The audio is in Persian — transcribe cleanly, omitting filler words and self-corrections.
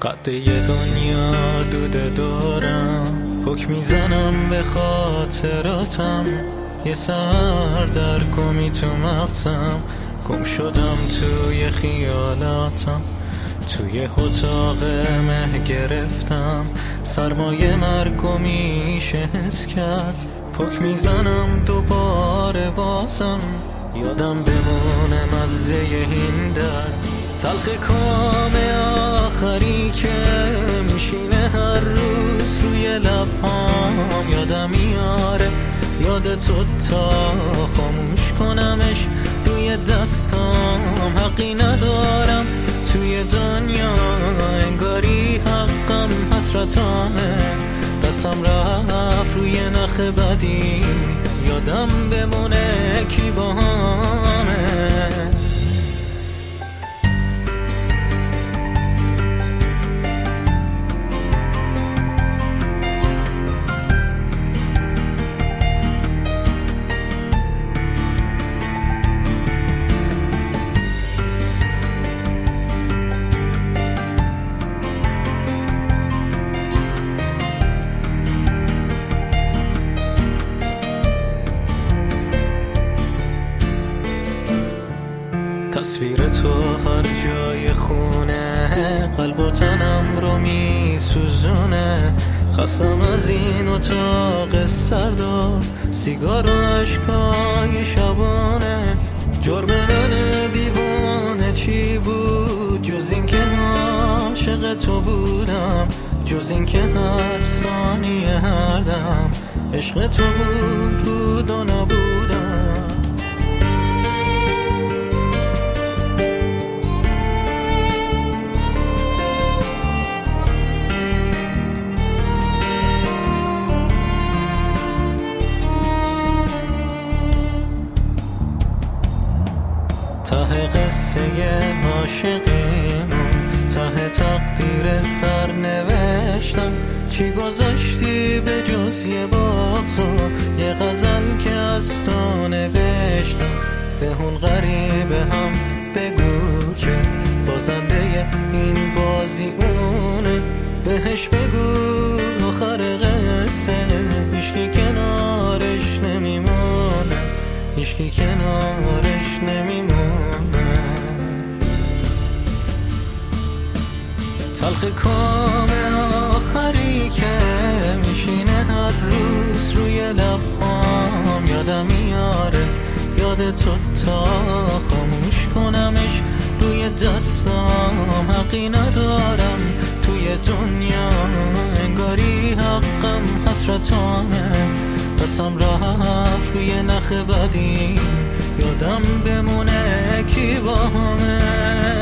قد یه دنیا دوده دارم، پک میزنم به خاطراتم. یه سر در گمی تو مغزم، گم شدم توی خیالاتم. توی اتاق مه گرفتم، سرمایه مرگو میشه حس کرد. پک میزنم دوباره بازم، یادم بمونه مزه این درد. تلخ کام آخری که میشینه هر روز روی لبهام. یادم میاره یاد تو تا خاموش کنمش روی دستام. حقی ندارم توی دنیا، انگاری حقم حسرتامه. دستم رفت روی نخ بدی، یادم بمونه کی با همه. تصویر تو هر جای خونه، قلب و تنم رو می سوزونه. خستم از این اتاق سرد و سیگار و عشقای شبانه. جرم من دیوانه چی بود جز این که عاشق تو بودم؟ جز این که هر ثانیه هر دم عشق تو بود و نبودم. ته قصه عاشقیمون، ته تقدیر سر نوشتم. چی گذاشتی به جز یه بغض و یه غزل که از تو نوشتم؟ به اون غریبه هم بگو که بازنده این بازی اونه. بهش بگو آخر قصه هیچکی کنارش نمیمونه، هیچکی کنارش نمیمونه. تلخ کام آخری که میشینه هر روز روی لبهام. یادم میاره یاد تو تا خاموش کنمش روی دستام. حقی ندارم توی دنیا، انگاری حقم حسرتامه. دستم رفت روی نخ بدی، یادم بمونه کی با همه.